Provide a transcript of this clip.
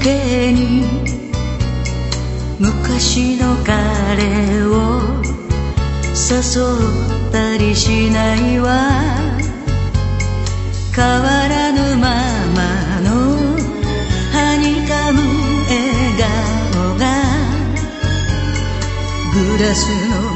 けに昔の彼を誘ったりしないわ。変わらぬままのはにかむ笑顔がグラスの